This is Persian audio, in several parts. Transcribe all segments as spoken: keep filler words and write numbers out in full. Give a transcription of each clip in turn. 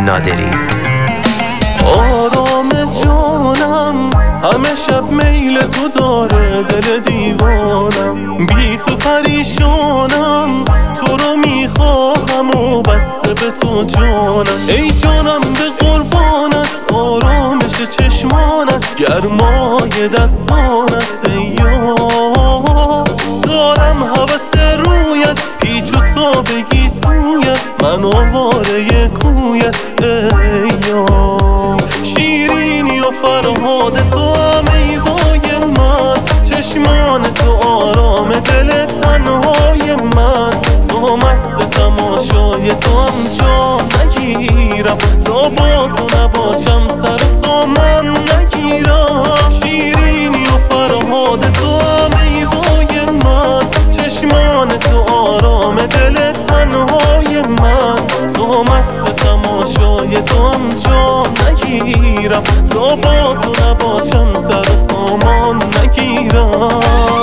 نادری. آرام جانم همه شب میل تو داره، دل دیوانم بی تو پریشانم، تو رو میخواهم و بسته به تو جانم. ای جانم به قربانت، آرامش چشمانت، گرمای دستانت سیاه. دارم هوس رویت، پیچ و تا بگی سویت، من آواره کویت ای یار. شیرینی و فرهاد تو میوای من، چشمان تو آرام دل تنهای من. تو مست تماشای تو هم جا نگیرم، تا با تو نباشم سر سامان نگیرم. شیرینی و فرهاد تو میوای من، چشمان تو آرام دل تنهای من. تو مست تماشای تو هم جا نگیرم، تا با تو نباشم سر سامان نگیرم.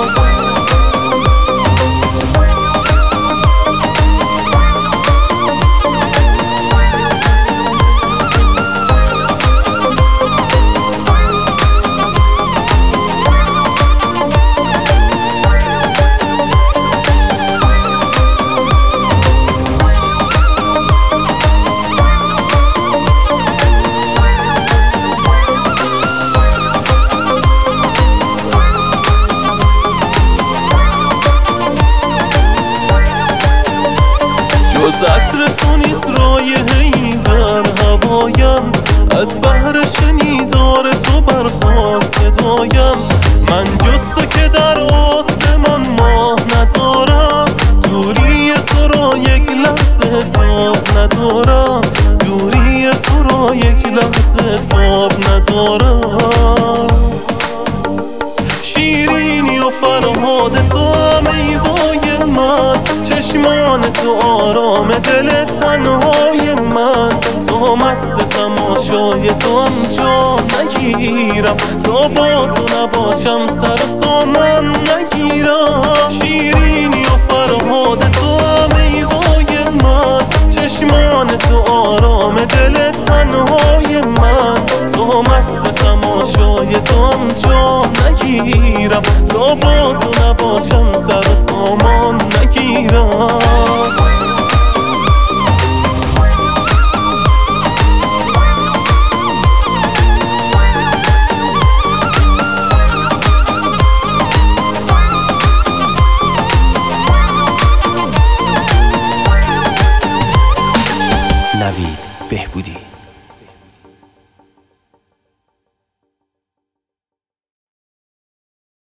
جز عطر تو نیست رایحه‌ای در هوایم، از بحر شنیدار تو برخاست صدایم. من جز تو که در آسمان ماه ندارم، دوری تو را یک لحظه تاب ندارم، دوری تو را یک لحظه تاب ندارم. شیرینی و فرهاد تو میوای من، چشمان تو آرام دل تنهای من. تو مست تماشای تو هم جا نگیرم، تا با تو نباشم سر سامان نگیرم. شیرینی و فرهاد تو میوای من، چشمان تو آرام دل تنهای من. تو مست تماشای تو هم جا نگیرم، تا با تو نباشم سر سامان نگیرم. نوید بهبودی.